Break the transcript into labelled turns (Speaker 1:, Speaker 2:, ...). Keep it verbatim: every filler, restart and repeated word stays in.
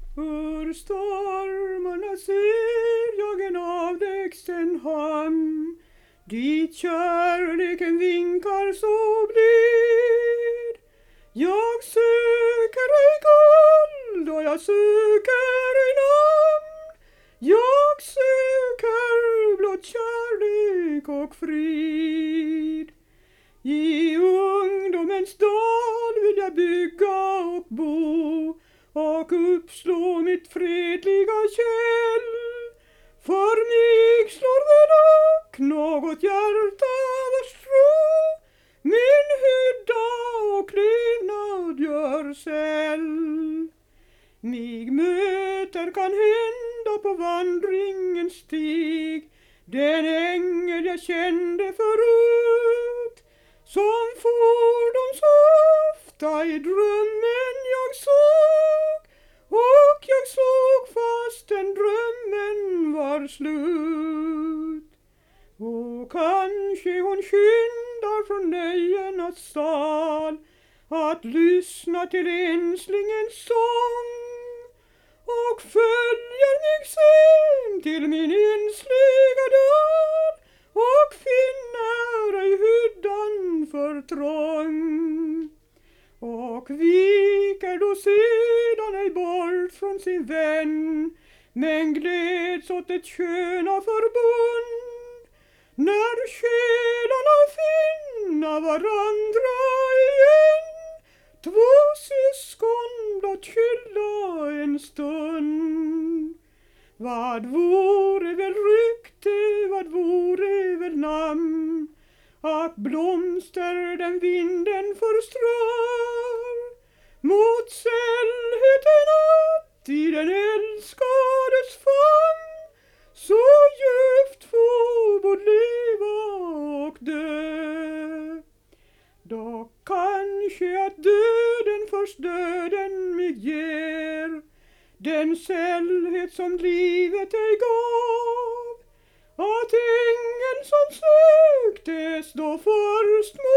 Speaker 1: Ur stormarna ser jag en avlägsen hamn, dit kärleken vinkar så blid. Jag söker ej guld och jag söker ej namn, jag söker blott kärlek och frid. I ungdomens dal vill jag bygga och bo och uppslå mitt fredliga käll. För mig slår väl upp något hjärta vars tro min hydda och levnad gör säll. Mig möter kan hända på vandringens stig den ängel jag kände förut, som fordom så ofta i drömmen jag såg, och jag såg fastän drömmen var slut. Och kanske hon skyndar från nöjenas sal att lyssna till enslingens sång, och följer mig sen till min ensliga dal och finner ej hyddan för trång. Och viker då sedan ej bort från sin vän, men gläds åt ett sköna förbund, när själarna finna varandra igen, två syskon blott skilda en stund. Vad vore väl rykte, vad vore väl namn, att blomster den vinden förströr, mot sällheten att i den älskades famn så djupt få både leva och dö. Då kanske att döden först döden mig ger den sällhet som livet ej gav, att ängeln som söktes då först